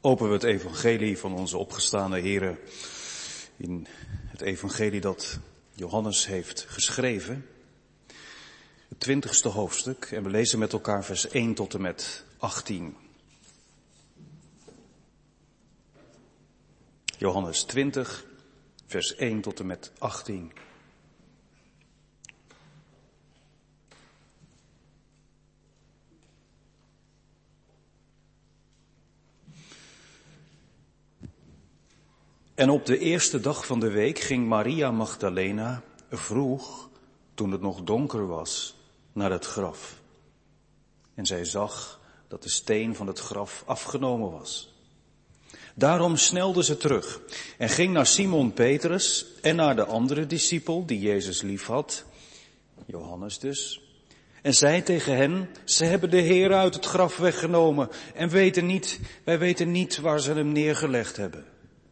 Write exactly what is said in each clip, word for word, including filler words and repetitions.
Openen we het evangelie van onze opgestane Here in het evangelie dat Johannes heeft geschreven. Het twintigste hoofdstuk en we lezen met elkaar vers één tot en met achttien. Johannes twintig, vers één tot en met achttien. En op de eerste dag van de week ging Maria Magdalena vroeg, toen het nog donker was, naar het graf. En zij zag dat de steen van het graf afgenomen was. Daarom snelde ze terug en ging naar Simon Petrus en naar de andere discipel die Jezus liefhad, Johannes dus, en zei tegen hen, ze hebben de Heer uit het graf weggenomen en weten niet, wij weten niet waar ze hem neergelegd hebben.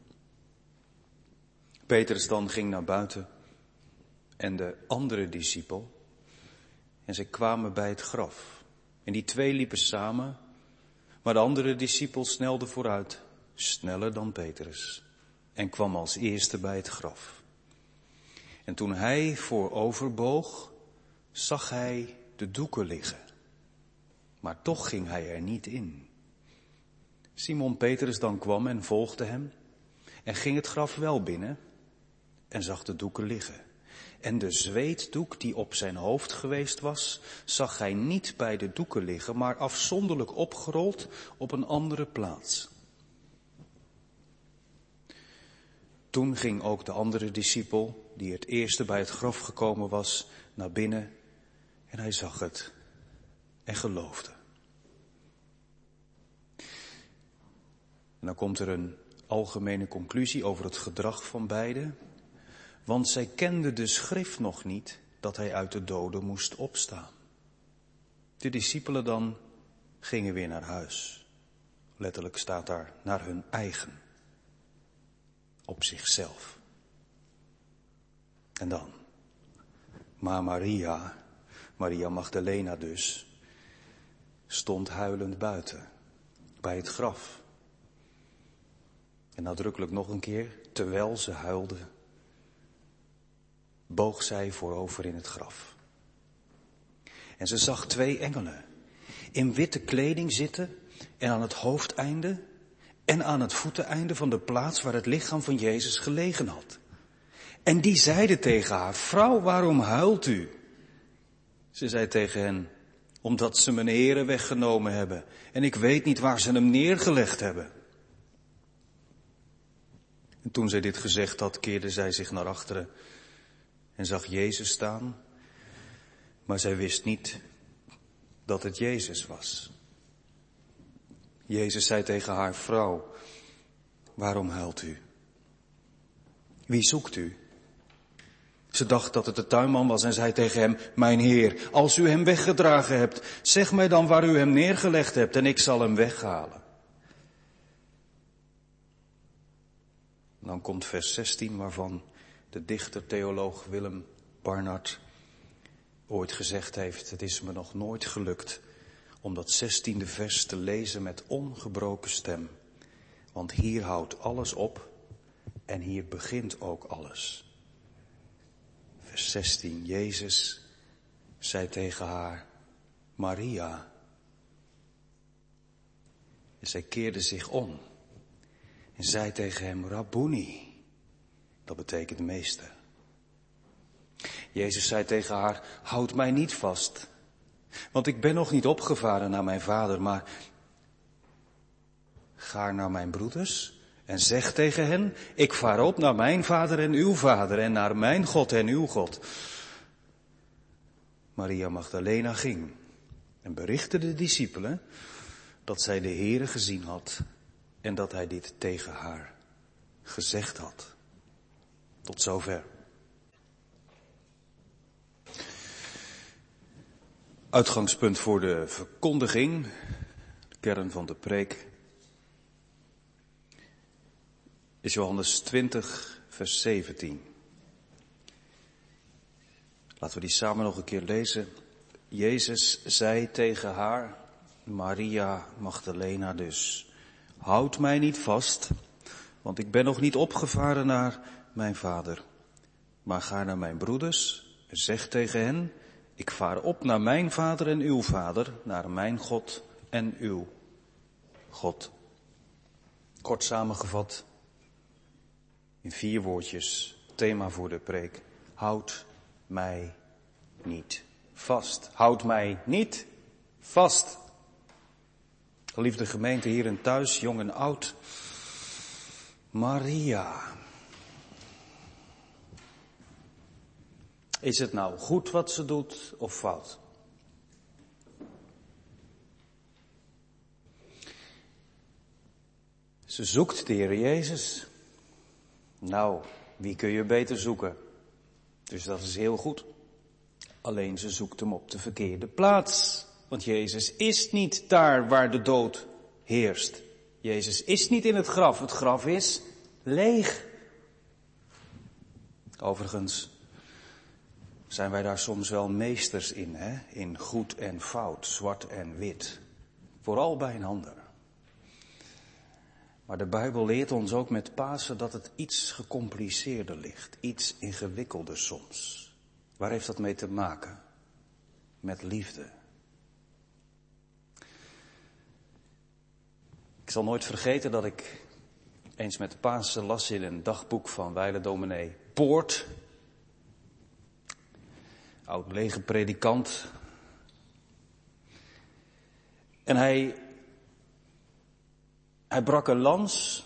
Petrus dan ging naar buiten en de andere discipel en zij kwamen bij het graf. En die twee liepen samen, maar de andere discipel snelde vooruit, sneller dan Petrus, en kwam als eerste bij het graf. En toen hij vooroverboog, zag hij de doeken liggen, maar toch ging hij er niet in. Simon Petrus dan kwam en volgde hem en ging het graf wel binnen en zag de doeken liggen. En de zweetdoek die op zijn hoofd geweest was, zag hij niet bij de doeken liggen, maar afzonderlijk opgerold op een andere plaats. Toen ging ook de andere discipel, die het eerste bij het graf gekomen was, naar binnen en hij zag het en geloofde. En dan komt er een algemene conclusie over het gedrag van beiden. Want zij kenden de schrift nog niet dat hij uit de doden moest opstaan. De discipelen dan gingen weer naar huis. Letterlijk staat daar naar hun eigen. Op zichzelf. En dan. Maar Maria, Maria Magdalena dus, stond huilend buiten. Bij het graf. En nadrukkelijk nog een keer, terwijl ze huilde, boog zij voorover in het graf. En ze zag twee engelen in witte kleding zitten en aan het hoofdeinde en aan het voeteneinde van de plaats waar het lichaam van Jezus gelegen had. En die zeiden tegen haar, vrouw, waarom huilt u? Ze zei tegen hen, omdat ze mijn Heere weggenomen hebben en ik weet niet waar ze hem neergelegd hebben. En toen zij dit gezegd had, keerde zij zich naar achteren en zag Jezus staan, maar zij wist niet dat het Jezus was. Jezus zei tegen haar, vrouw, waarom huilt u? Wie zoekt u? Ze dacht dat het de tuinman was en zei tegen hem, mijn Heer, als u hem weggedragen hebt, zeg mij dan waar u hem neergelegd hebt en ik zal hem weghalen. Dan komt vers zestien waarvan de dichter-theoloog Willem Barnard ooit gezegd heeft, het is me nog nooit gelukt om dat zestiende vers te lezen met ongebroken stem. Want hier houdt alles op en hier begint ook alles. Vers zestien, Jezus zei tegen haar, Maria. En zij keerde zich om en zei tegen hem, Rabboni. Dat betekent meester. Jezus zei tegen haar, houd mij niet vast, want ik ben nog niet opgevaren naar mijn vader, maar ga naar mijn broeders en zeg tegen hen, ik vaar op naar mijn vader en uw vader en naar mijn God en uw God. Maria Magdalena ging en berichtte de discipelen dat zij de Heere gezien had en dat hij dit tegen haar gezegd had. Tot zover. Uitgangspunt voor de verkondiging, de kern van de preek, is Johannes twintig, vers zeventien. Laten we die samen nog een keer lezen. Jezus zei tegen haar, Maria Magdalena dus, houd mij niet vast, want ik ben nog niet opgevaren naar mijn vader. Maar ga naar mijn broeders en zeg tegen hen, ik vaar op naar mijn vader en uw vader, naar mijn God en uw God. Kort samengevat, in vier woordjes, thema voor de preek. Houd mij niet vast. Houd mij niet vast. Geliefde gemeente hier en thuis, jong en oud. Maria. Is het nou goed wat ze doet of fout? Ze zoekt de Heer Jezus. Nou, wie kun je beter zoeken? Dus dat is heel goed. Alleen ze zoekt hem op de verkeerde plaats. Want Jezus is niet daar waar de dood heerst. Jezus is niet in het graf. Het graf is leeg. Overigens zijn wij daar soms wel meesters in, hè? In goed en fout, zwart en wit. Vooral bij een ander. Maar de Bijbel leert ons ook met Pasen dat het iets gecompliceerder ligt. Iets ingewikkelder soms. Waar heeft dat mee te maken? Met liefde. Ik zal nooit vergeten dat ik eens met Pasen las in een dagboek van wijlen dominee Poort. Oud lege predikant. En hij, hij brak een lans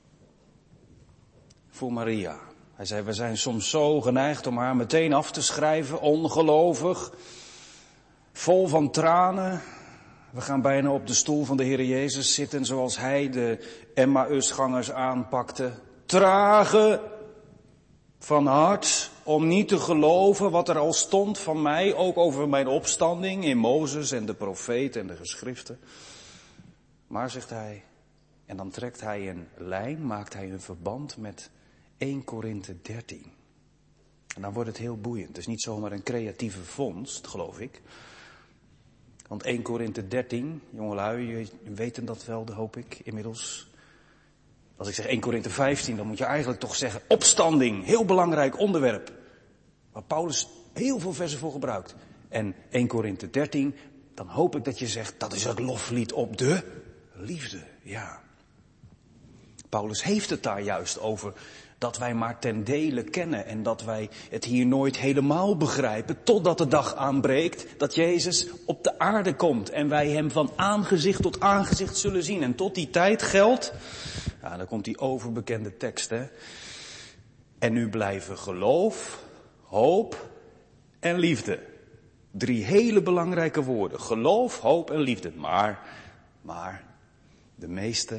voor Maria. Hij zei, we zijn soms zo geneigd om haar meteen af te schrijven, ongelovig, vol van tranen. We gaan bijna op de stoel van de Heer Jezus zitten zoals hij de Emmausgangers aanpakte. Trage van hart om niet te geloven wat er al stond van mij, ook over mijn opstanding in Mozes en de profeet en de geschriften. Maar, zegt hij, en dan trekt hij een lijn, maakt hij een verband met Eerste Korinthe dertien. En dan wordt het heel boeiend. Het is niet zomaar een creatieve vondst, geloof ik. Want Eerste Korinthe dertien, jongelui, jullie weten dat wel, hoop ik, inmiddels. Als ik zeg Eerste Korinthe vijftien, dan moet je eigenlijk toch zeggen opstanding. Heel belangrijk onderwerp. Waar Paulus heel veel versen voor gebruikt. En Eerste Korinthe dertien, dan hoop ik dat je zegt, dat is het loflied op de liefde. Ja. Paulus heeft het daar juist over dat wij maar ten dele kennen en dat wij het hier nooit helemaal begrijpen totdat de dag aanbreekt dat Jezus op de aarde komt en wij hem van aangezicht tot aangezicht zullen zien. En tot die tijd geldt, ja, dan komt die overbekende tekst, hè. En nu blijven geloof, hoop en liefde. Drie hele belangrijke woorden. Geloof, hoop en liefde. Maar, maar, de meeste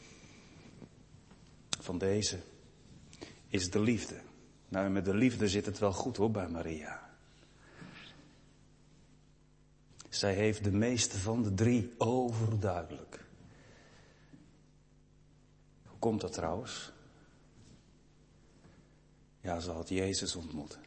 van deze is de liefde. Nou, en met de liefde zit het wel goed hoor, bij Maria. Zij heeft de meeste van de drie overduidelijk. Hoe komt dat trouwens? Ja, ze had Jezus ontmoet.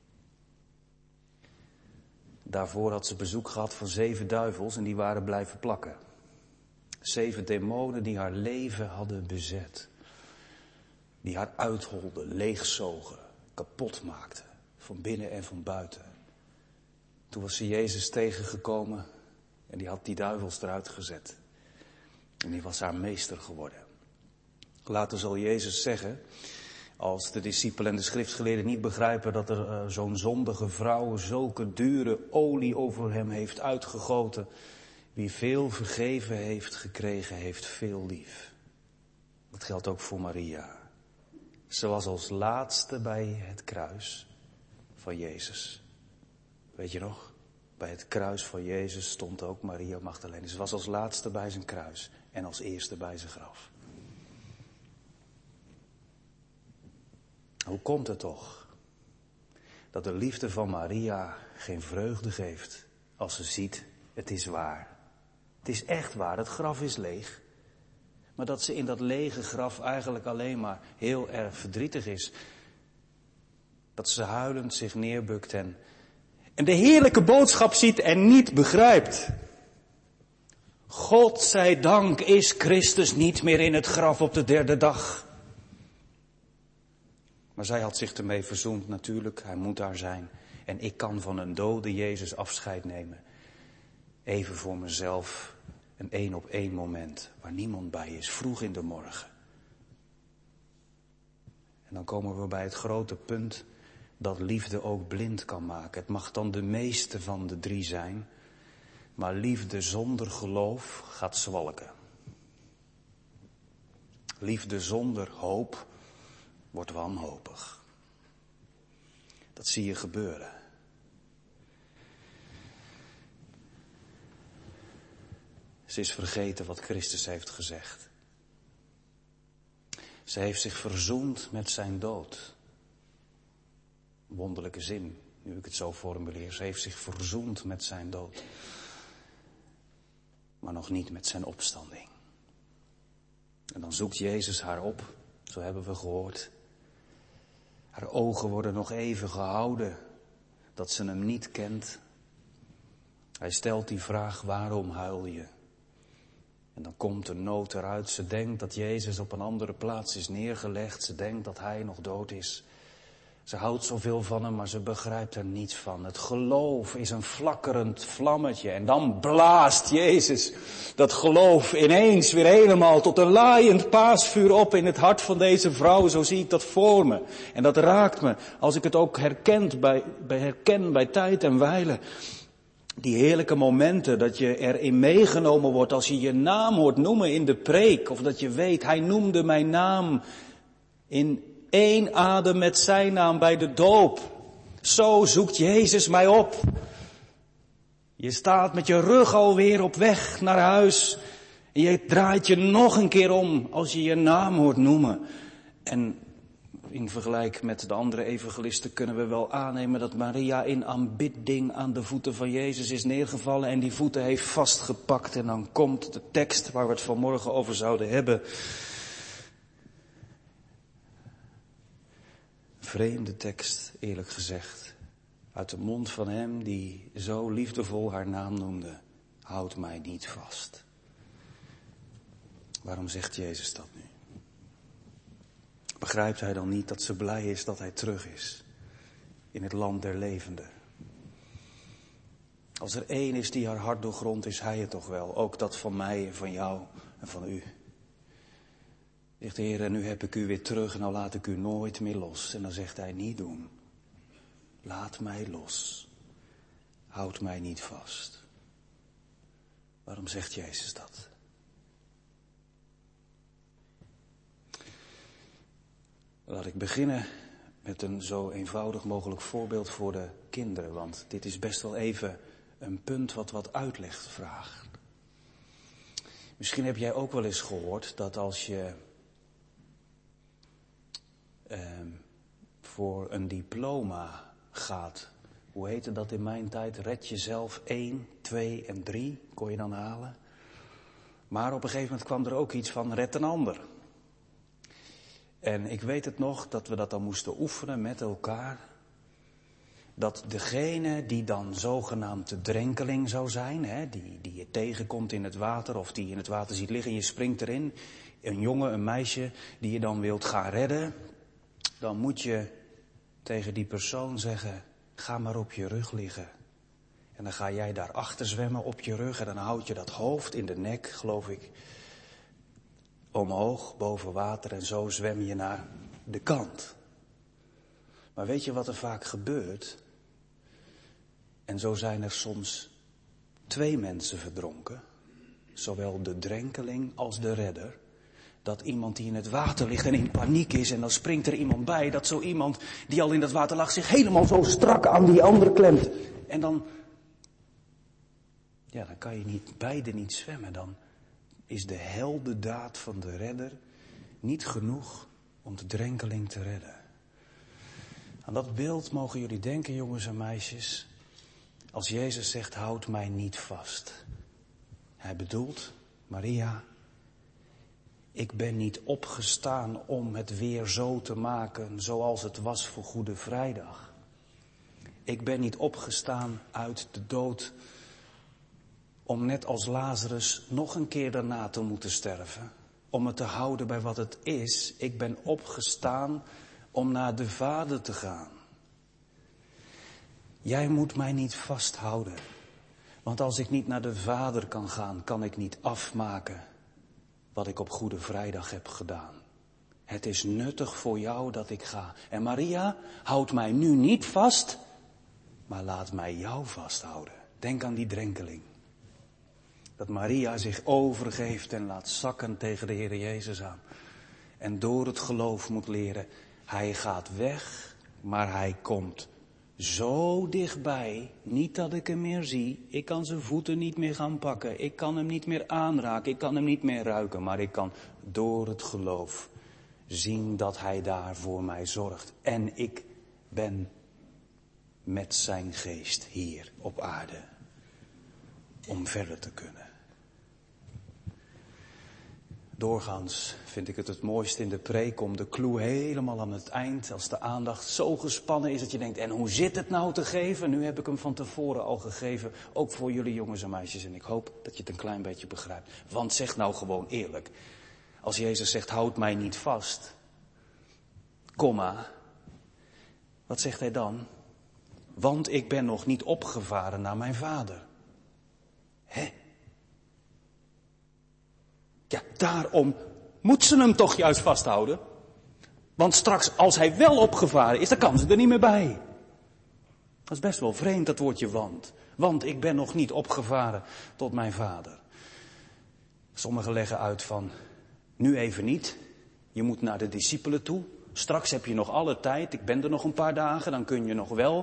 Daarvoor had ze bezoek gehad van zeven duivels en die waren blijven plakken. Zeven demonen die haar leven hadden bezet. Die haar uitholden, leegzogen, kapot maakten. Van binnen en van buiten. Toen was ze Jezus tegengekomen en die had die duivels eruit gezet. En die was haar meester geworden. Later zal Jezus zeggen, als de discipelen en de schriftgeleerden niet begrijpen dat er uh, zo'n zondige vrouw zulke dure olie over hem heeft uitgegoten. Wie veel vergeven heeft gekregen, heeft veel lief. Dat geldt ook voor Maria. Ze was als laatste bij het kruis van Jezus. Weet je nog? Bij het kruis van Jezus stond ook Maria Magdalene. Ze was als laatste bij zijn kruis en als eerste bij zijn graf. Hoe komt het toch dat de liefde van Maria geen vreugde geeft als ze ziet, het is waar. Het is echt waar, het graf is leeg. Maar dat ze in dat lege graf eigenlijk alleen maar heel erg verdrietig is. Dat ze huilend zich neerbukt en, en de heerlijke boodschap ziet en niet begrijpt. God zij dank is Christus niet meer in het graf op de derde dag. Maar zij had zich ermee verzoend natuurlijk, hij moet daar zijn. En ik kan van een dode Jezus afscheid nemen. Even voor mezelf, een één op één moment waar niemand bij is, vroeg in de morgen. En dan komen we bij het grote punt dat liefde ook blind kan maken. Het mag dan de meeste van de drie zijn, maar liefde zonder geloof gaat zwalken. Liefde zonder hoop wordt wanhopig. Dat zie je gebeuren. Ze is vergeten wat Christus heeft gezegd. Ze heeft zich verzoend met zijn dood. Wonderlijke zin, nu ik het zo formuleer. Ze heeft zich verzoend met zijn dood. Maar nog niet met zijn opstanding. En dan zoekt Jezus haar op, zo hebben we gehoord. Haar ogen worden nog even gehouden, dat ze hem niet kent. Hij stelt die vraag, waarom huil je? En dan komt de nood eruit. Ze denkt dat Jezus op een andere plaats is neergelegd. Ze denkt dat hij nog dood is. Ze houdt zoveel van hem, maar ze begrijpt er niets van. Het geloof is een flakkerend vlammetje. En dan blaast Jezus dat geloof ineens weer helemaal tot een laaiend paasvuur op in het hart van deze vrouw. Zo zie ik dat voor me. En dat raakt me als ik het ook herkent bij, bij herken bij tijd en wijle. Die heerlijke momenten dat je erin meegenomen wordt als je je naam hoort noemen in de preek. Of dat je weet, hij noemde mijn naam in één adem met zijn naam bij de doop. Zo zoekt Jezus mij op. Je staat met je rug alweer op weg naar huis. En je draait je nog een keer om als je je naam hoort noemen. En in vergelijk met de andere evangelisten kunnen we wel aannemen dat Maria in aanbidding aan de voeten van Jezus is neergevallen en die voeten heeft vastgepakt. En dan komt de tekst waar we het vanmorgen over zouden hebben. Vreemde tekst, eerlijk gezegd, uit de mond van hem die zo liefdevol haar naam noemde. Houd mij niet vast. Waarom zegt Jezus dat nu? Begrijpt hij dan niet dat ze blij is dat hij terug is in het land der levenden? Als er één is die haar hart doorgrondt, is hij het toch wel. Ook dat van mij en van jou en van u. Zegt de Heer, en nu heb ik u weer terug en nou laat ik u nooit meer los. En dan zegt hij, niet doen. Laat mij los. Houd mij niet vast. Waarom zegt Jezus dat? Laat ik beginnen met een zo eenvoudig mogelijk voorbeeld voor de kinderen. Want dit is best wel even een punt wat wat uitleg vraagt. Misschien heb jij ook wel eens gehoord dat als je eh, voor een diploma gaat. Hoe heette dat in mijn tijd? Red jezelf één, twee en drie kon je dan halen. Maar op een gegeven moment kwam er ook iets van red een ander. En ik weet het nog dat we dat dan moesten oefenen met elkaar. Dat degene die dan zogenaamd de drenkeling zou zijn, hè, die, die je tegenkomt in het water of die je in het water ziet liggen en je springt erin. Een jongen, een meisje die je dan wilt gaan redden. Dan moet je tegen die persoon zeggen, ga maar op je rug liggen. En dan ga jij daarachter zwemmen op je rug en dan houd je dat hoofd in de nek, geloof ik, omhoog, boven water en zo zwem je naar de kant. Maar weet je wat er vaak gebeurt? En zo zijn er soms twee mensen verdronken, zowel de drenkeling als de redder. Dat iemand die in het water ligt en in paniek is en dan springt er iemand bij, dat zo iemand die al in dat water lag zich helemaal zo strak aan die ander klemt. En dan, ja, dan kan je niet, beide niet zwemmen. Dan is de heldendaad van de redder niet genoeg om de drenkeling te redden. Aan dat beeld mogen jullie denken, jongens en meisjes, als Jezus zegt, houd mij niet vast. Hij bedoelt, Maria, ik ben niet opgestaan om het weer zo te maken zoals het was voor Goede Vrijdag. Ik ben niet opgestaan uit de dood om net als Lazarus nog een keer daarna te moeten sterven. Om het te houden bij wat het is. Ik ben opgestaan om naar de Vader te gaan. Jij moet mij niet vasthouden. Want als ik niet naar de Vader kan gaan, kan ik niet afmaken wat ik op Goede Vrijdag heb gedaan. Het is nuttig voor jou dat ik ga. En Maria, houd mij nu niet vast, maar laat mij jou vasthouden. Denk aan die drenkeling. Dat Maria zich overgeeft en laat zakken tegen de Heer Jezus aan. En door het geloof moet leren, hij gaat weg, maar hij komt zo dichtbij. Niet dat ik hem meer zie, ik kan zijn voeten niet meer gaan pakken, ik kan hem niet meer aanraken, ik kan hem niet meer ruiken. Maar ik kan door het geloof zien dat hij daar voor mij zorgt. En ik ben met zijn geest hier op aarde om verder te kunnen. Doorgaans vind ik het het mooiste in de preek om de clue helemaal aan het eind, als de aandacht zo gespannen is dat je denkt, en hoe zit het nou te geven? Nu heb ik hem van tevoren al gegeven, ook voor jullie jongens en meisjes. En ik hoop dat je het een klein beetje begrijpt. Want zeg nou gewoon eerlijk, als Jezus zegt, houd mij niet vast, komma, wat zegt hij dan? Want ik ben nog niet opgevaren naar mijn Vader. Hè? Ja, daarom moet ze hem toch juist vasthouden. Want straks, als hij wel opgevaren is, dan kan ze er niet meer bij. Dat is best wel vreemd, dat woordje want. Want ik ben nog niet opgevaren tot mijn Vader. Sommigen leggen uit van, nu even niet. Je moet naar de discipelen toe. Straks heb je nog alle tijd. Ik ben er nog een paar dagen, dan kun je nog wel.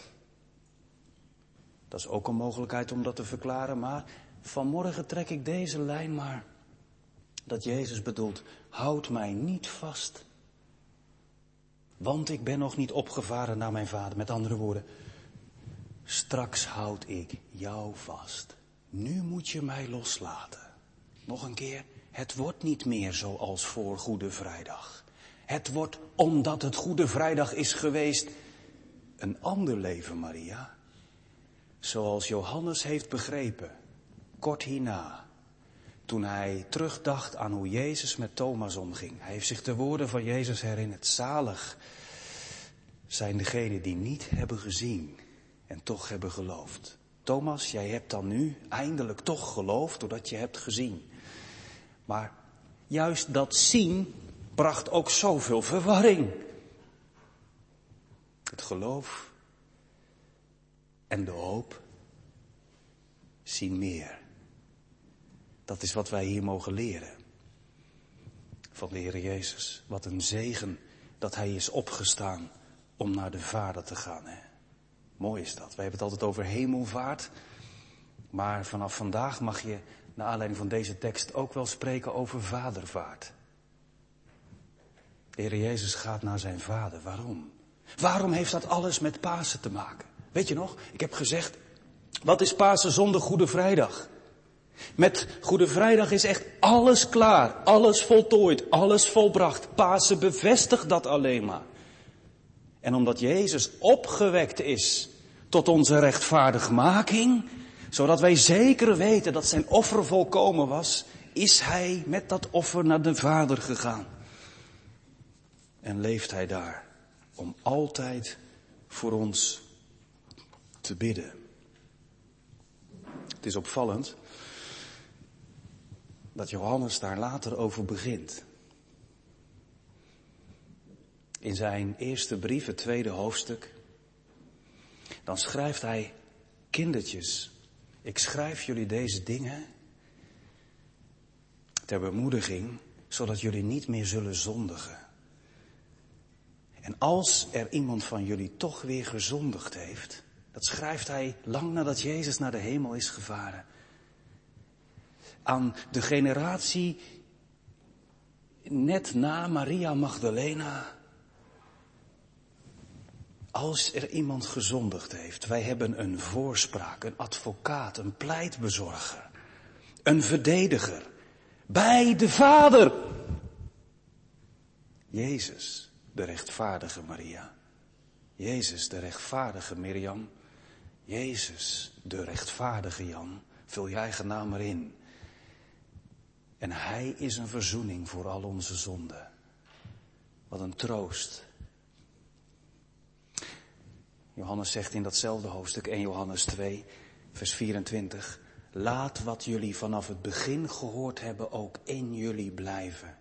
Dat is ook een mogelijkheid om dat te verklaren. Maar vanmorgen trek ik deze lijn maar. Dat Jezus bedoelt, houd mij niet vast. Want ik ben nog niet opgevaren naar mijn Vader. Met andere woorden, straks houd ik jou vast. Nu moet je mij loslaten. Nog een keer, het wordt niet meer zoals voor Goede Vrijdag. Het wordt, omdat het Goede Vrijdag is geweest, een ander leven, Maria. Zoals Johannes heeft begrepen, kort hierna. Toen hij terugdacht aan hoe Jezus met Thomas omging. Hij heeft zich de woorden van Jezus herinnerd. Zalig zijn degenen die niet hebben gezien en toch hebben geloofd. Thomas, jij hebt dan nu eindelijk toch geloofd doordat je hebt gezien. Maar juist dat zien bracht ook zoveel verwarring. Het geloof en de hoop zien meer. Dat is wat wij hier mogen leren van de Heer Jezus. Wat een zegen dat hij is opgestaan om naar de Vader te gaan. Hè? Mooi is dat. Wij hebben het altijd over hemelvaart. Maar vanaf vandaag mag je, naar aanleiding van deze tekst, ook wel spreken over vadervaart. De Heer Jezus gaat naar zijn Vader. Waarom? Waarom heeft dat alles met Pasen te maken? Weet je nog? Ik heb gezegd, wat is Pasen zonder Goede Vrijdag? Met Goede Vrijdag is echt alles klaar, alles voltooid, alles volbracht. Pasen bevestigt dat alleen maar. En omdat Jezus opgewekt is tot onze rechtvaardigmaking, zodat wij zeker weten dat zijn offer volkomen was, is hij met dat offer naar de Vader gegaan. En leeft hij daar om altijd voor ons te bidden. Het is opvallend dat Johannes daar later over begint. In zijn eerste brief, het tweede hoofdstuk, dan schrijft hij, kindertjes, ik schrijf jullie deze dingen ter bemoediging, zodat jullie niet meer zullen zondigen. En als er iemand van jullie toch weer gezondigd heeft, dat schrijft hij lang nadat Jezus naar de hemel is gevaren, aan de generatie net na Maria Magdalena. Als er iemand gezondigd heeft, wij hebben een voorspraak, een advocaat, een pleitbezorger, een verdediger bij de Vader. Jezus, de rechtvaardige Maria. Jezus, de rechtvaardige Mirjam. Jezus, de rechtvaardige Jan. Vul je eigen naam erin. En hij is een verzoening voor al onze zonden. Wat een troost. Johannes zegt in datzelfde hoofdstuk, eerste Johannes twee, vers vierentwintig. Laat wat jullie vanaf het begin gehoord hebben ook in jullie blijven.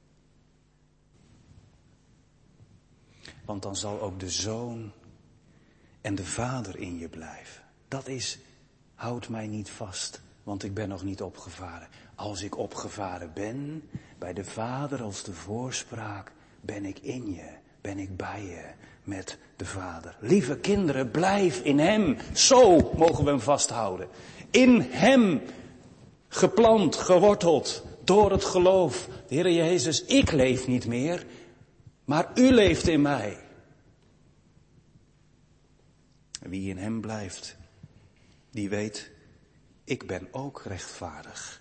Want dan zal ook de Zoon en de Vader in je blijven. Dat is, houd mij niet vast, want ik ben nog niet opgevaren. Als ik opgevaren ben, bij de Vader als de voorspraak, ben ik in je, ben ik bij je met de Vader. Lieve kinderen, blijf in hem. Zo mogen we hem vasthouden. In hem, geplant, geworteld, door het geloof. De Heer Jezus, ik leef niet meer, maar u leeft in mij. Wie in hem blijft, die weet, ik ben ook rechtvaardig.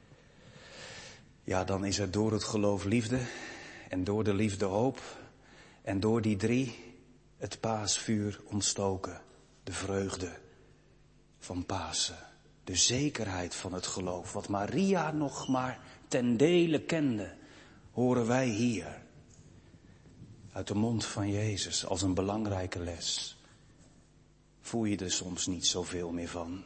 Ja, dan is er door het geloof liefde en door de liefde hoop en door die drie het paasvuur ontstoken. De vreugde van Pasen, de zekerheid van het geloof. Wat Maria nog maar ten dele kende, horen wij hier uit de mond van Jezus als een belangrijke les. Voel je er soms niet zoveel meer van?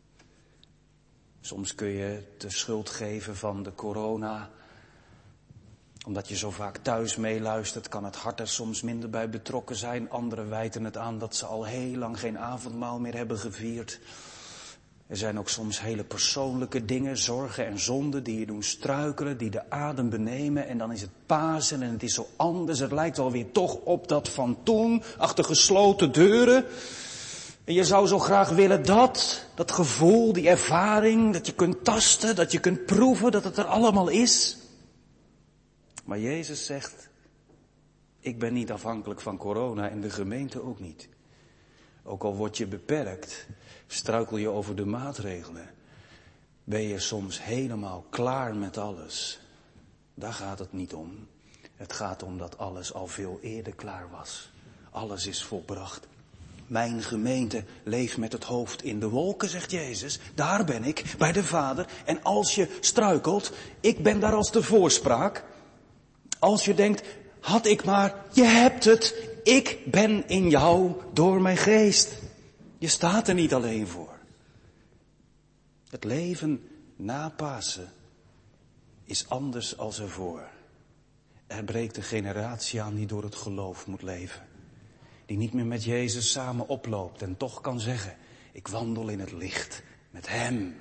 Soms kun je de schuld geven van de corona. Omdat je zo vaak thuis meeluistert, kan het hart er soms minder bij betrokken zijn. Anderen wijten het aan dat ze al heel lang geen avondmaal meer hebben gevierd. Er zijn ook soms hele persoonlijke dingen, zorgen en zonden die je doen struikelen, die de adem benemen. En dan is het Pasen en het is zo anders. Het lijkt alweer toch op dat van toen, achter gesloten deuren. En je zou zo graag willen dat, dat gevoel, die ervaring, dat je kunt tasten, dat je kunt proeven, dat het er allemaal is. Maar Jezus zegt, ik ben niet afhankelijk van corona en de gemeente ook niet. Ook al word je beperkt, struikel je over de maatregelen, ben je soms helemaal klaar met alles. Daar gaat het niet om. Het gaat om dat alles al veel eerder klaar was. Alles is volbracht. Mijn gemeente leeft met het hoofd in de wolken, zegt Jezus. Daar ben ik, bij de Vader. En als je struikelt, ik ben daar als de voorspraak. Als je denkt, had ik maar, je hebt het. Ik ben in jou door mijn geest. Je staat er niet alleen voor. Het leven na Pasen is anders als ervoor. Er breekt een generatie aan die door het geloof moet leven. Die niet meer met Jezus samen oploopt en toch kan zeggen, ik wandel in het licht met hem.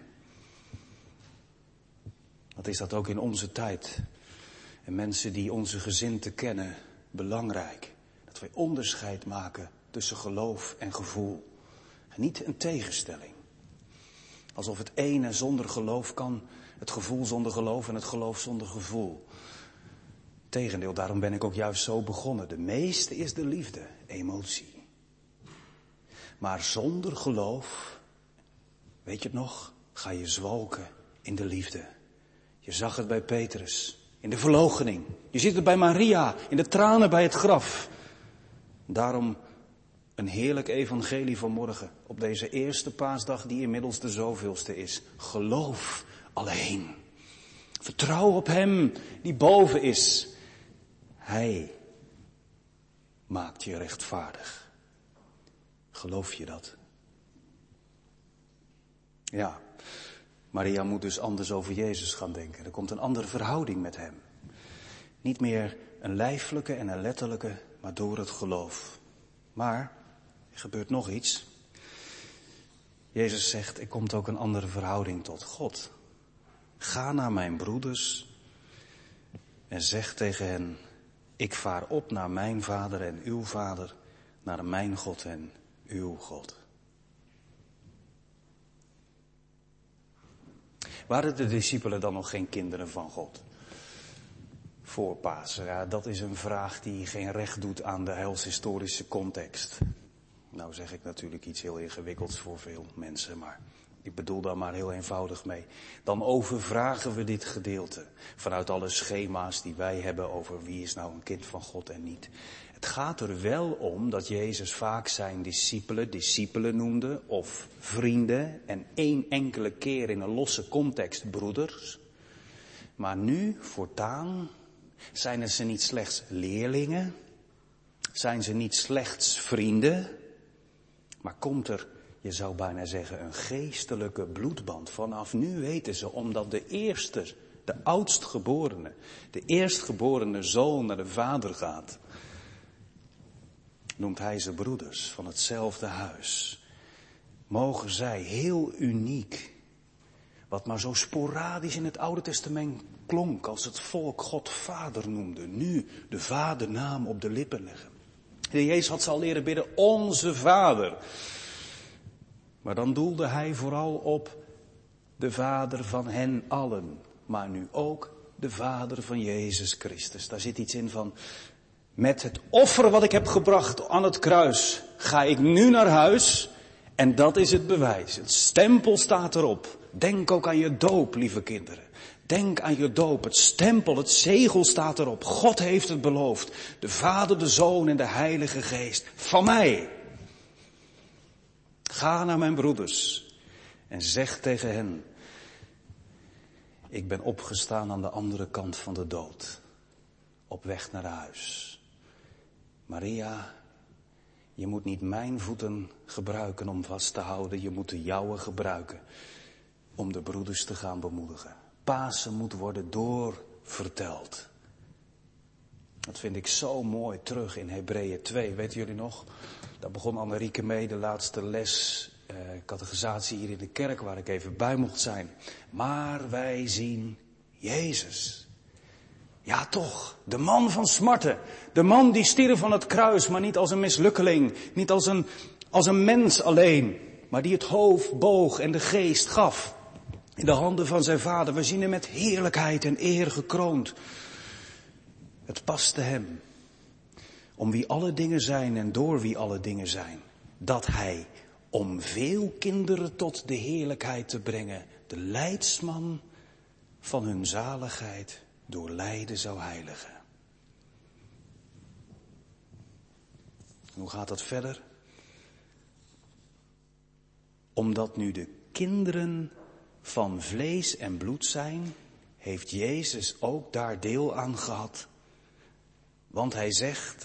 Wat is dat ook in onze tijd? En mensen die onze gezin kennen, belangrijk. Dat wij onderscheid maken tussen geloof en gevoel. En niet een tegenstelling. Alsof het ene zonder geloof kan, het gevoel zonder geloof en het geloof zonder gevoel. Tegendeel, daarom ben ik ook juist zo begonnen. De meeste is de liefde, emotie. Maar zonder geloof, weet je het nog, ga je zwalken in de liefde. Je zag het bij Petrus, in de verloochening. Je ziet het bij Maria, in de tranen bij het graf. Daarom een heerlijk evangelie vanmorgen, op deze eerste paasdag die inmiddels de zoveelste is. Geloof alleen. Vertrouw op hem die boven is. Hij maakt je rechtvaardig. Geloof je dat? Ja, Maria moet dus anders over Jezus gaan denken. Er komt een andere verhouding met hem. Niet meer een lijfelijke en een letterlijke, maar door het geloof. Maar er gebeurt nog iets. Jezus zegt, er komt ook een andere verhouding tot God. Ga naar mijn broeders en zeg tegen hen, ik vaar op naar mijn vader en uw vader, naar mijn God en uw God. Waren de discipelen dan nog geen kinderen van God? Voor Pasen, ja, dat is een vraag die geen recht doet aan de heilshistorische context. Nou zeg ik natuurlijk iets heel ingewikkelds voor veel mensen, maar ik bedoel daar maar heel eenvoudig mee. Dan overvragen we dit gedeelte vanuit alle schema's die wij hebben over wie is nou een kind van God en niet. Het gaat er wel om dat Jezus vaak zijn discipelen discipelen noemde of vrienden en één enkele keer in een losse context broeders. Maar nu, voortaan, zijn ze niet slechts leerlingen, zijn ze niet slechts vrienden, maar komt er, je zou bijna zeggen, een geestelijke bloedband. Vanaf nu weten ze, omdat de eerste, de oudstgeborene, de eerstgeborene zoon naar de vader gaat, noemt hij ze broeders van hetzelfde huis. Mogen zij heel uniek, wat maar zo sporadisch in het Oude Testament klonk als het volk God Vader noemde, nu de vadernaam op de lippen leggen. De Jezus had ze al leren bidden, onze Vader. Maar dan doelde hij vooral op de Vader van hen allen, maar nu ook de Vader van Jezus Christus. Daar zit iets in van, met het offer wat ik heb gebracht aan het kruis, ga ik nu naar huis en dat is het bewijs. Het stempel staat erop. Denk ook aan je doop, lieve kinderen. Denk aan je doop. Het stempel, het zegel staat erop. God heeft het beloofd. De Vader, de Zoon en de Heilige Geest. Van mij. Ga naar mijn broeders en zeg tegen hen, ik ben opgestaan aan de andere kant van de dood. Op weg naar huis. Maria, je moet niet mijn voeten gebruiken om vast te houden. Je moet de jouwe gebruiken om de broeders te gaan bemoedigen. Pasen moet worden doorverteld. Dat vind ik zo mooi terug in Hebreeën twee. Weten jullie nog? Daar begon Annerieke mee, de laatste les, eh, catechisatie hier in de kerk, waar ik even bij mocht zijn. Maar wij zien Jezus. Ja toch, de man van smarten. De man die stierf van het kruis, maar niet als een mislukkeling. Niet als een, als een mens alleen. Maar die het hoofd boog en de geest gaf. In de handen van zijn vader. We zien hem met heerlijkheid en eer gekroond. Het paste hem. Om wie alle dingen zijn en door wie alle dingen zijn. Dat hij, om veel kinderen tot de heerlijkheid te brengen, de leidsman van hun zaligheid door lijden zou heiligen. Hoe gaat dat verder? Omdat nu de kinderen van vlees en bloed zijn, heeft Jezus ook daar deel aan gehad. Want hij zegt,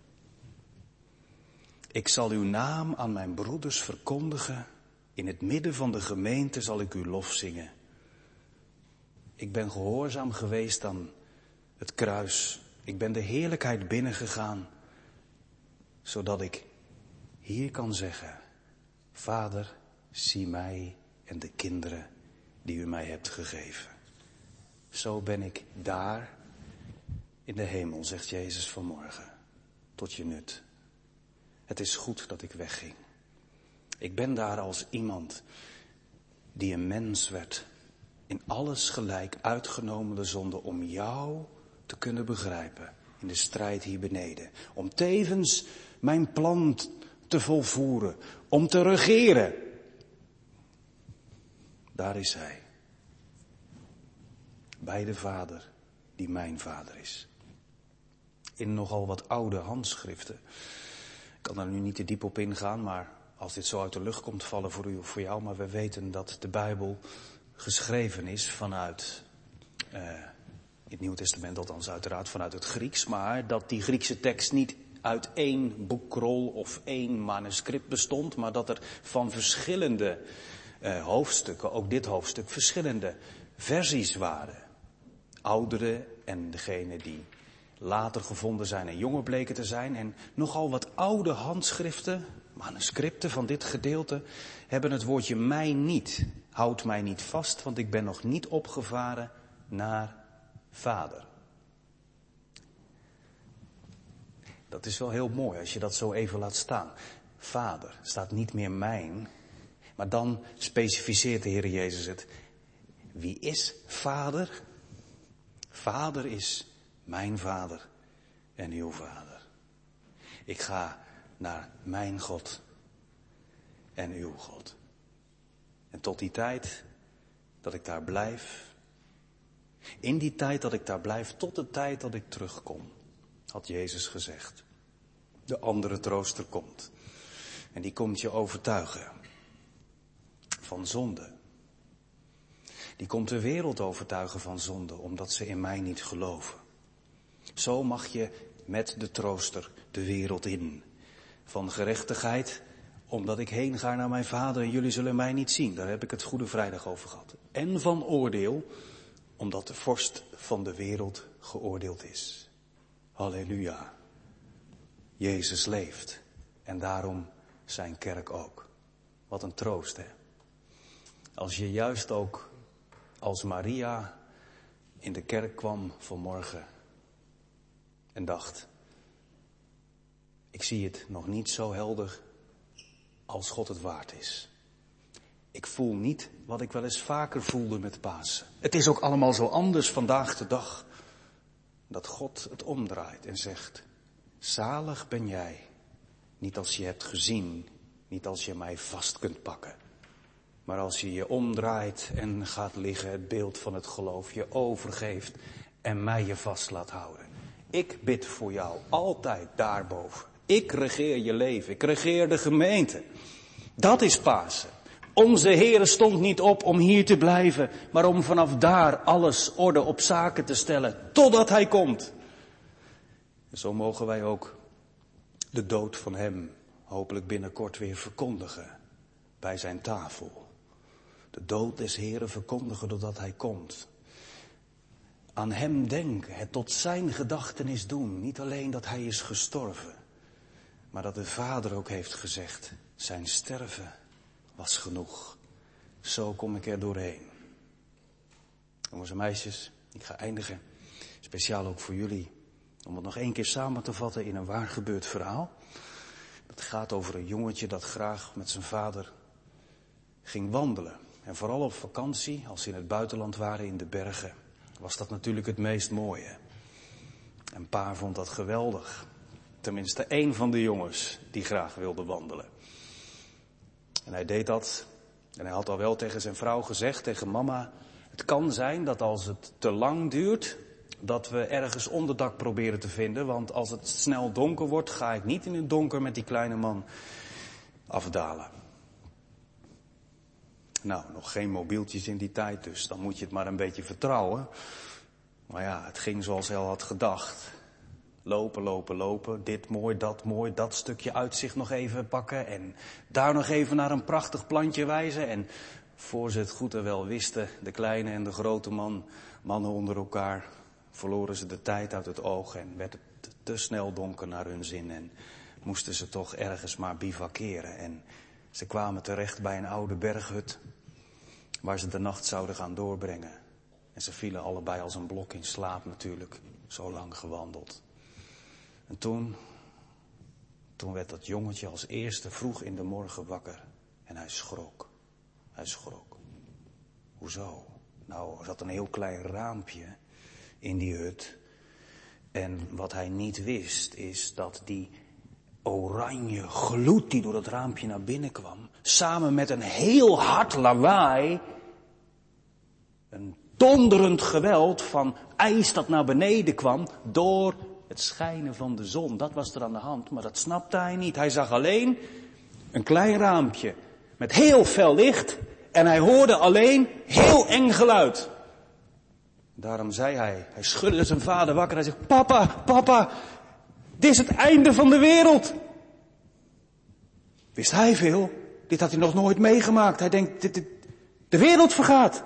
ik zal uw naam aan mijn broeders verkondigen. In het midden van de gemeente zal ik uw lof zingen. Ik ben gehoorzaam geweest aan het kruis. Ik ben de heerlijkheid binnengegaan, zodat ik hier kan zeggen, Vader, zie mij en de kinderen die u mij hebt gegeven. Zo ben ik daar in de hemel, zegt Jezus vanmorgen, tot je nut. Het is goed dat ik wegging. Ik ben daar als iemand die een mens werd, in alles gelijk uitgenomen de zonde, om jou te kunnen begrijpen in de strijd hier beneden. Om tevens mijn plan te volvoeren, om te regeren. Daar is hij. Bij de Vader die mijn Vader is. In nogal wat oude handschriften. Ik kan daar nu niet te diep op ingaan, maar als dit zo uit de lucht komt vallen voor u of voor jou, maar we weten dat de Bijbel geschreven is vanuit, uh, in het Nieuwe Testament althans uiteraard vanuit het Grieks, maar dat die Griekse tekst niet uit één boekrol of één manuscript bestond, maar dat er van verschillende uh, hoofdstukken, ook dit hoofdstuk, verschillende versies waren. Oudere en degene die later gevonden zijn en jonger bleken te zijn. En nogal wat oude handschriften, manuscripten van dit gedeelte, hebben het woordje mij niet. Houd mij niet vast, want ik ben nog niet opgevaren naar Vader. Dat is wel heel mooi als je dat zo even laat staan. Vader staat niet meer mijn, maar dan specificeert de Heer Jezus het. Wie is Vader? Vader is mijn Vader en uw Vader. Ik ga naar mijn God en uw God. En tot die tijd dat ik daar blijf, in die tijd dat ik daar blijf, tot de tijd dat ik terugkom, had Jezus gezegd. De andere trooster komt. En die komt je overtuigen van zonde. Die komt de wereld overtuigen van zonde, omdat ze in mij niet geloven. Zo mag je met de trooster de wereld in. Van gerechtigheid, omdat ik heen ga naar mijn vader en jullie zullen mij niet zien. Daar heb ik het Goede Vrijdag over gehad. En van oordeel, omdat de vorst van de wereld geoordeeld is. Halleluja. Jezus leeft. En daarom zijn kerk ook. Wat een troost, hè. Als je juist ook als Maria in de kerk kwam vanmorgen en dacht, ik zie het nog niet zo helder als God het waard is. Ik voel niet wat ik wel eens vaker voelde met Pasen. Het is ook allemaal zo anders vandaag de dag. Dat God het omdraait en zegt, zalig ben jij. Niet als je hebt gezien, niet als je mij vast kunt pakken. Maar als je je omdraait en gaat liggen, het beeld van het geloof je overgeeft en mij je vast laat houden. Ik bid voor jou altijd daarboven. Ik regeer je leven, ik regeer de gemeente. Dat is Pasen. Onze Heere stond niet op om hier te blijven, maar om vanaf daar alles orde op zaken te stellen, totdat Hij komt. En zo mogen wij ook de dood van Hem hopelijk binnenkort weer verkondigen bij zijn tafel. De dood des Heeren verkondigen doordat Hij komt. Aan Hem denken, het tot zijn gedachtenis doen. Niet alleen dat Hij is gestorven, maar dat de Vader ook heeft gezegd, zijn sterven was genoeg. Zo kom ik er doorheen. Jongens en meisjes, ik ga eindigen. Speciaal ook voor jullie. Om het nog één keer samen te vatten in een waar gebeurd verhaal. Het gaat over een jongetje dat graag met zijn vader ging wandelen. En vooral op vakantie, als ze in het buitenland waren in de bergen, was dat natuurlijk het meest mooie. En pa vond dat geweldig. Tenminste één van de jongens die graag wilde wandelen. En hij deed dat. En hij had al wel tegen zijn vrouw gezegd, tegen mama, het kan zijn dat als het te lang duurt, dat we ergens onderdak proberen te vinden. Want als het snel donker wordt, ga ik niet in het donker met die kleine man afdalen. Nou, nog geen mobieltjes in die tijd, dus dan moet je het maar een beetje vertrouwen. Maar ja, het ging zoals hij al had gedacht. Lopen, lopen, lopen. Dit mooi, dat mooi, dat stukje uitzicht nog even pakken. En daar nog even naar een prachtig plantje wijzen. En voor ze het goed en wel wisten, de kleine en de grote man, mannen onder elkaar, verloren ze de tijd uit het oog en werd het te snel donker naar hun zin. En moesten ze toch ergens maar bivakeren. En ze kwamen terecht bij een oude berghut, waar ze de nacht zouden gaan doorbrengen. En ze vielen allebei als een blok in slaap natuurlijk, zo lang gewandeld. En toen, toen werd dat jongetje als eerste vroeg in de morgen wakker. En hij schrok. Hij schrok. Hoezo? Nou, er zat een heel klein raampje in die hut. En wat hij niet wist is dat die oranje gloed die door dat raampje naar binnen kwam, samen met een heel hard lawaai, een donderend geweld van ijs dat naar beneden kwam door het schijnen van de zon. Dat was er aan de hand, maar dat snapte hij niet. Hij zag alleen een klein raampje met heel fel licht en hij hoorde alleen heel eng geluid. Daarom zei hij, hij schudde zijn vader wakker. Hij zegt, papa, papa, dit is het einde van de wereld. Wist hij veel? Dit had hij nog nooit meegemaakt. Hij denkt, dit, dit, de wereld vergaat.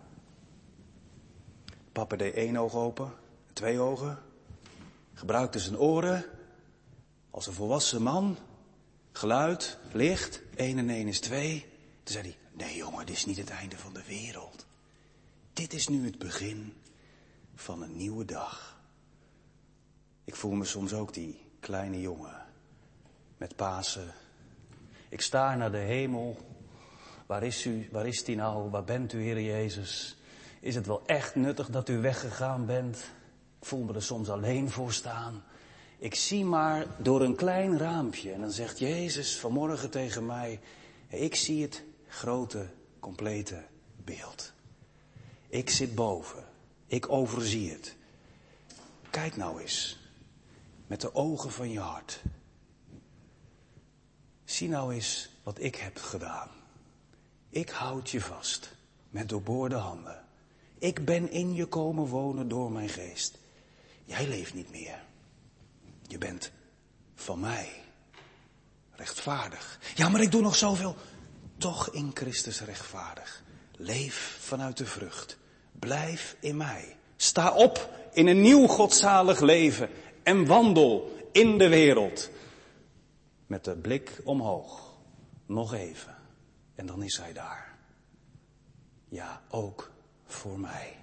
Papa deed één oog open, twee ogen. Gebruikte zijn oren als een volwassen man. Geluid, licht, één en één is twee. Toen zei hij, nee jongen, dit is niet het einde van de wereld. Dit is nu het begin van een nieuwe dag. Ik voel me soms ook die kleine jongen met Pasen. Ik staar naar de hemel. Waar is u? Waar is die nou? Waar bent u, Heer Jezus? Is het wel echt nuttig dat u weggegaan bent? Ik voel me er soms alleen voor staan. Ik zie maar door een klein raampje. En dan zegt Jezus vanmorgen tegen mij, ik zie het grote, complete beeld. Ik zit boven. Ik overzie het. Kijk nou eens. Met de ogen van je hart. zie nou eens wat ik heb gedaan. Ik houd je vast met doorboorde handen. Ik ben in je komen wonen door mijn geest. Jij leeft niet meer. Je bent van mij. Rechtvaardig. Ja, maar ik doe nog zoveel. Toch in Christus rechtvaardig. Leef vanuit de vrucht. Blijf in mij. Sta op in een nieuw godzalig leven. En wandel in de wereld. Met de blik omhoog. Nog even. En dan is hij daar. Ja, ook voor mij.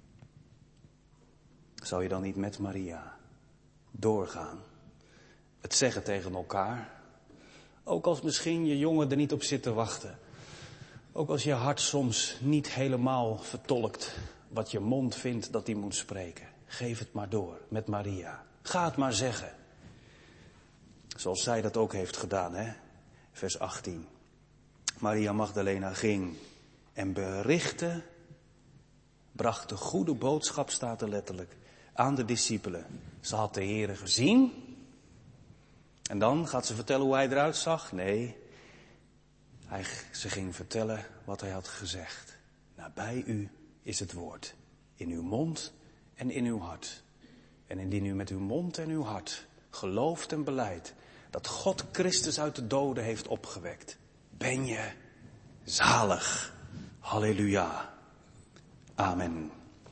Zou je dan niet met Maria doorgaan? Het zeggen tegen elkaar. Ook als misschien je jongen er niet op zit te wachten. Ook als je hart soms niet helemaal vertolkt wat je mond vindt dat hij moet spreken. Geef het maar door met Maria. Ga het maar zeggen. Zoals zij dat ook heeft gedaan, hè? Vers achttien. Maria Magdalena ging en berichtte, bracht de goede boodschap, staat er letterlijk, aan de discipelen. Ze had de Heere gezien. En dan gaat ze vertellen hoe hij eruit zag? Nee, hij, ze ging vertellen wat hij had gezegd. Nabij u is het woord, in uw mond en in uw hart. En indien u met uw mond en uw hart gelooft en belijdt dat God Christus uit de doden heeft opgewekt, ben je zalig. Halleluja. Amen.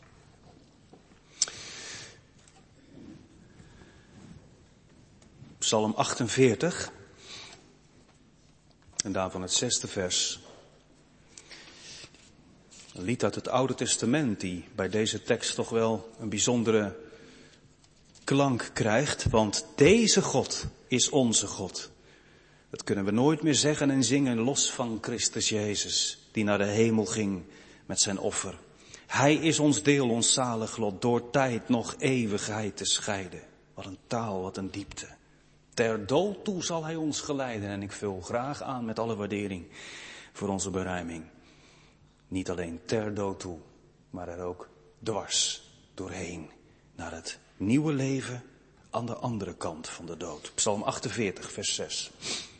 Psalm achtenveertig. En daarvan het zesde vers. Een lied uit het Oude Testament die bij deze tekst toch wel een bijzondere klank krijgt. Want deze God is onze God. Dat kunnen we nooit meer zeggen en zingen los van Christus Jezus, die naar de hemel ging met zijn offer. Hij is ons deel, ons zalig lot, door tijd nog eeuwigheid te scheiden. Wat een taal, wat een diepte. Ter dood toe zal hij ons geleiden. En ik vul graag aan met alle waardering voor onze beruiming. Niet alleen ter dood toe, maar er ook dwars doorheen. Naar het nieuwe leven aan de andere kant van de dood. Psalm achtenveertig, vers zes.